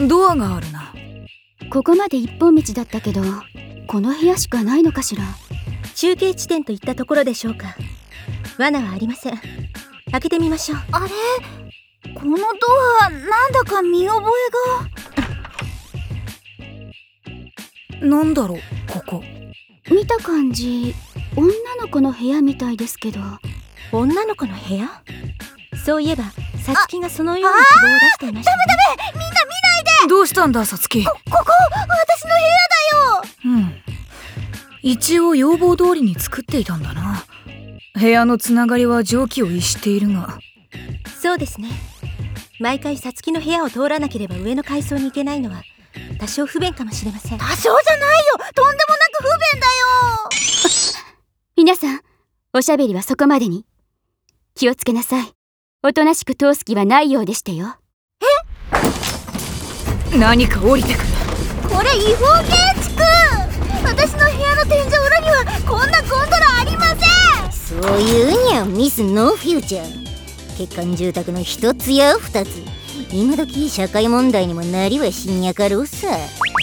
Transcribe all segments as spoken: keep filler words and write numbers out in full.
ドアがあるな。 ここまで一本道だったけど、この部屋しかないのかしら。 中継地点といったところでしょうか。罠はありません。開けてみましょう。 あれ、このドアなんだか見覚えが。なんだろうここ。 見た感じ女の子の部屋みたいですけど。 女の子の部屋？そういえばさつきがそのような希望を出していましたね。 ダメダメ、みんな見ないで。 どうしたんださつき。 こ、ここ私の部屋だよ。 うん、一応要望通りに作っていたんだな。部屋のつながりは常軌を逸しているが。 そうですね。毎回さつきの部屋を通らなければ上の階層に行けないのは多少不便かもしれません。 多少じゃないよ、とんでもなく不便だよ。 皆さん、おしゃべりはそこまでに。気をつけなさい。おとなしく通す気はないようでしたよ。 え？何か降りてくる。 これ違法建築。私の部屋の天井裏にはこんなゴンドラありません。 そういうにゃミスノーフューチャー。欠陥住宅の一つや二つ。今時社会問題にもなりはしんやかろうさ。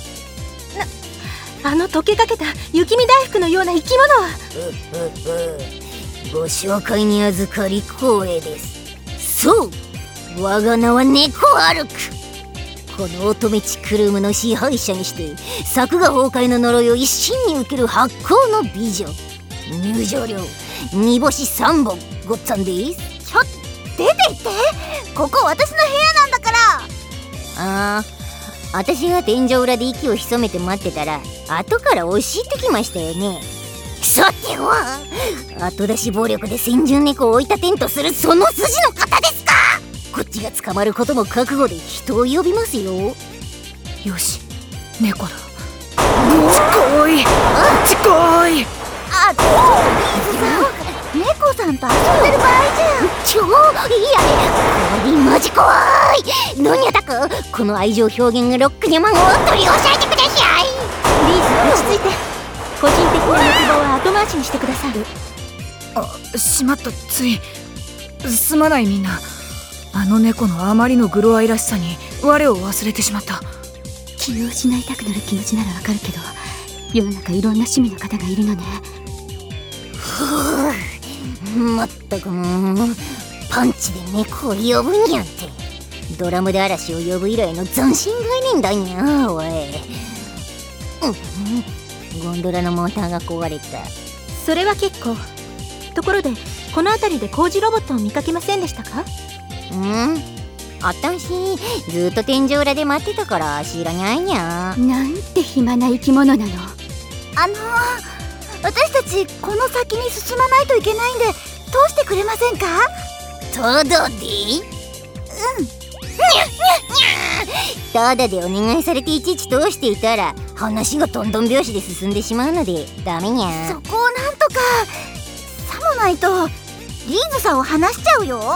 な、あの溶けかけた雪見大福のような生き物は。 うううご紹介に預かり光栄です。そう、我が名は猫歩く。この乙女地クルームの支配者にして作画崩壊の呪いを一身に受ける発行の美女。入場料煮干しさんぼんごっつぁんです。 ちょっと出て行って。ここ私の部屋なんだから。 ああ、私が天井裏で息を潜めて待ってたら後から押し入ってきましたよね。さては後出し暴力で先住猫を追い立てんとするその筋の方ですか。こっちが捕まることも覚悟で人を呼びますよ。 よし、猫だ。近い近い。 あ、ちょっと猫さんと遊んでる場合じゃん。 ちょいやこれマジ怖い。何やたくこの愛情表現がロックにャマンを取り押さえてください。 リーズ、落ち着いて。個人的な欲望は後回しにしてください。 あ、しまった。ついすまない。みんなあの猫のあまりのグロ愛らしさに我を忘れてしまった。 気を失いたくなる気持ちならわかるけど、世の中いろんな趣味の方がいるのね。 ふう、まったくもうパンチで猫を呼ぶにゃんてドラムで嵐を呼ぶ以来の斬新概念だにゃ。おい、うん、ゴンドラのモーターが壊れた。 それは結構。ところでこの辺りで工事ロボットを見かけませんでしたか？ うん、あたしずっと天井裏で待ってたから知らないにゃ。 なんて暇な生き物なの。 あのー、私たちこの先に進まないといけないんで通してくれませんか？ ただで？うん、にゃにゃにゃ。ただでお願いされていちいち通していたら話がトントン拍子で進んでしまうのでダメにゃ。 そこをなんとか。さもないとリーズさんを離しちゃうよ。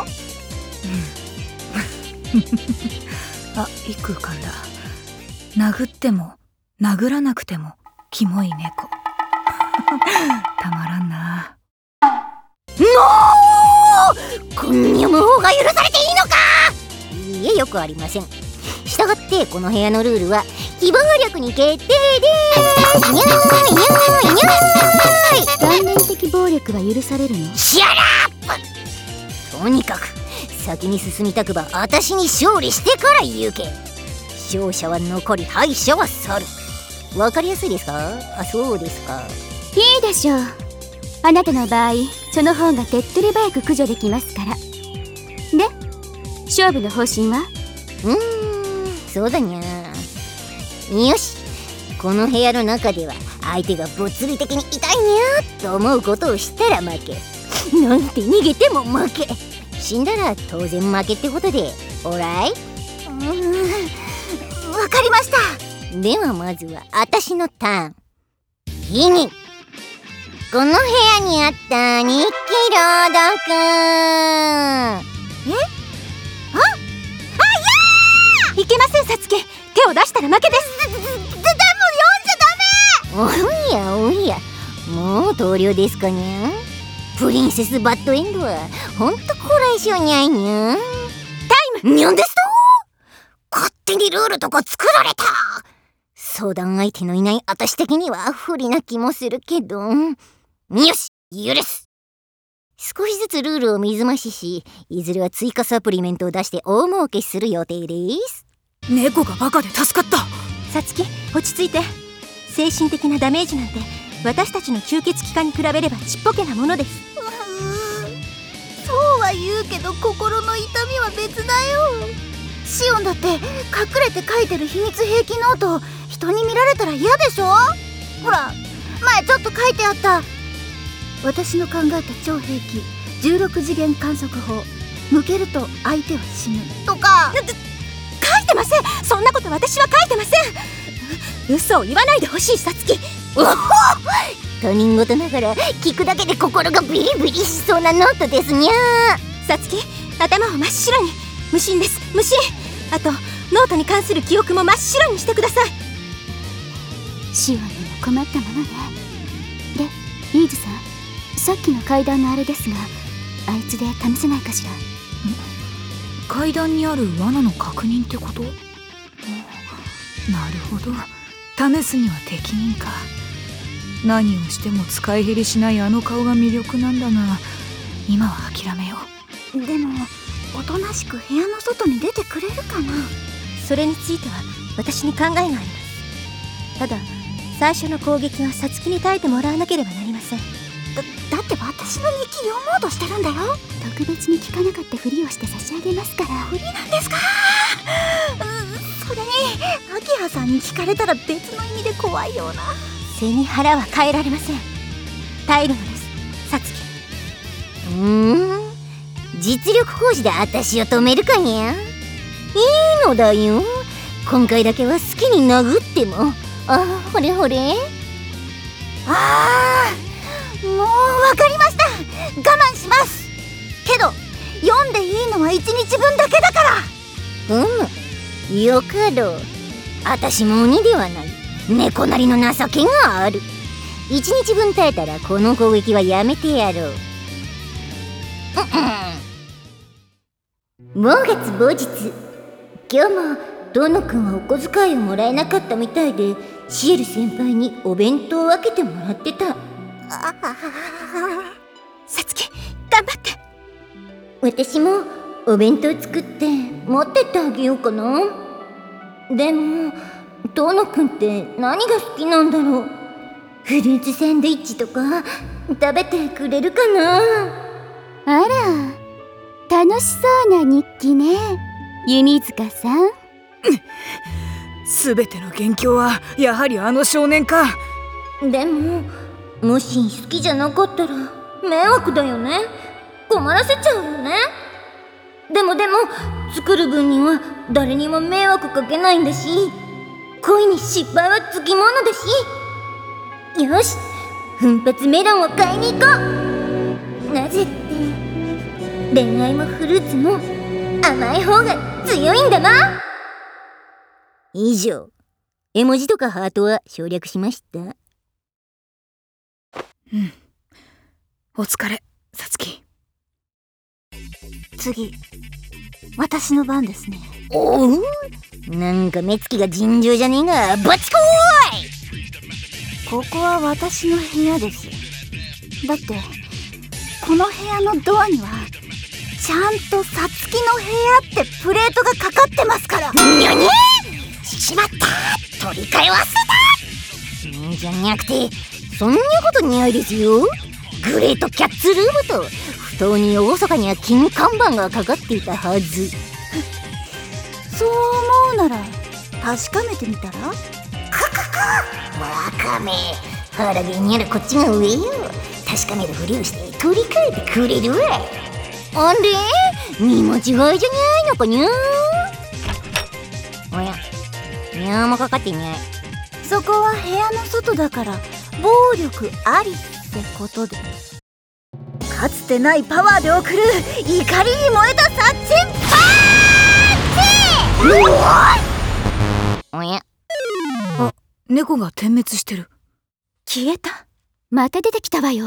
あ、いい空間だ。殴っても殴らなくてもキモい猫たまらんな。 もうこんにゃ無法が許されていいのか。いいえ、よくありません。したがってこの部屋のルールは非暴力に決定でーす。にゃーにゃーにゃー。 断面的暴力は許されるの？ シャラップ。とにかく先に進みたくば私に勝利してから行け。勝者は残り敗者は去る。わかりやすいですか？あ、そうですか。 いいでしょう。あなたの場合その方が手っ取り早く駆除できますから。で、勝負の方針は？ うーん、そうだにゃ。よし、この部屋の中では相手が物理的に痛いにゃと思うことをしたら負け。なんて逃げても負け。死んだら当然負けってことでオーライ？うーん、わかりました。 ではまずは私のターン。ギニ、この部屋にあった日記朗読。 え？あ、あ、 いけません、サツキ。手を出したら負けです。 で、でもおやおや、もう投了ですかにゃ。プリンセスバッドエンドはほんとこらえ性にゃいにゃ。タイムにゃんですと。勝手手にルールとか作られた。相談相手のいない私的には不利な気もするけど、よし、許す。少しずつルールを水増しし、いずれは追加サプリメントを出して大儲けする予定です。 猫がバカで助かった。 さつき、落ち着いて。精神的なダメージなんて私たちの吸血鬼化に比べればちっぽけなものです。 そうは言うけど心の痛みは別だよ。シオンだって隠れて書いてる秘密兵器ノートを人に見られたら嫌でしょ。ほら前ちょっと書いてあった。私の考えた超兵器じゅうろく次元観測法、向けると相手は死ぬとか。 書いてません。そんなこと私は書いてません。嘘を言わないでほしい、さつき。 おほ他人事ながら聞くだけで心がビリビリしそうなノートですにゃー。 さつき、頭を真っ白に。無心です、無心。あとノートに関する記憶も真っ白にしてください。 シオンにも困ったものね。で、リーズさん、さっきの階段のあれですが、あいつで試せないかしら。 階段にある罠の確認ってこと？なるほど、試すには適任か。何をしても使い減りしないあの顔が魅力なんだが、今は諦めよう。でもおとなしく部屋の外に出てくれるかな。 それについては私に考えがあります。ただ最初の攻撃はさつきに耐えてもらわなければなりません。 だ, だって私の日記読もうとしてるんだよ。 特別に聞かなかったふりをして差し上げますから。 ふりなんですか？うん、それにアキハさんに聞かれたら別の意味で怖いような。 背に腹は変えられません。耐えるのです、さつき。 うーん、実力行使で私を止めるかにゃ。いいのだよ、今回だけは好きに殴っても。あ、ほれほれ。 あー、もうわかりました。我慢します。けど読んでいいのはいちにちぶんだけだから。 うむ、よかろう。私も鬼ではない。猫なりの情けがある。いちにちぶん耐えたらこの攻撃はやめてやろう。うんうん。満月某日、今日もドノ君はお小遣いをもらえなかったみたいで、シエル先輩にお弁当を分けてもらってた。 さつき、頑張って。 私もお弁当作って持ってってあげようかな。でもドノ君って何が好きなんだろう。フルーツサンドイッチとか食べてくれるかな。 あら、楽しそうな日記ね、弓塚さん。 すべての元凶はやはりあの少年か。 でももし好きじゃなかったら迷惑だよね。困らせちゃうよね。でもでも作る分には誰にも迷惑かけないんだし、恋に失敗はつきものだし。よし、奮発メロンを買いに行こう。なぜって恋愛もフルーツも甘い方が強いんだな。以上、絵文字とかハートは省略しました。 うん、お疲れ、さつき。 次、私の番ですね。 おう、なんか目つきが尋常じゃねえが、バチコーイ。 ここは私の部屋です。だってこの部屋のドアにはちゃんとさつきの部屋ってプレートがかかってますから。 にゃにゃしまった、取り替え忘れた。んじゃなくて、そんなことないですよ。グレートキャッツルームと不当に厳かには金看板がかかっていたはず。 そう思うなら確かめてみたら。 ククク、わかめ、腹毛にあるこっちが上よ。確かめるふりをして取り替えてくれるわ。あれ、見間違いじゃないのかにゃ。おや、にゃーもかかってない。 そこは部屋の外だから暴力ありってことで。かつてないパワーで送る怒りに燃えた殺人パーンチ。 おや、 あ、猫が点滅してる。 消えた。 また出てきたわよ。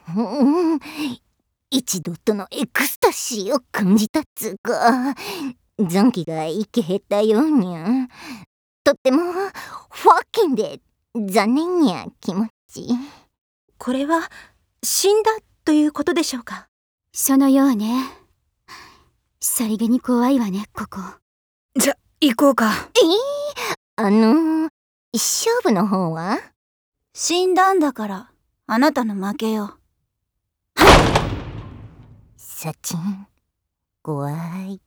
うん、一度とのエクスタシーを感じたっつうか、 残機が一気減ったようにゃ。とってもファッキンで残念にゃ気持ち。 これは死んだということでしょうか？ そのようね。さりげに怖いわね、ここ。 じゃ、行こうか。 えー、あの勝負の方は？ 死んだんだからあなたの負けよ。 サチン怖い。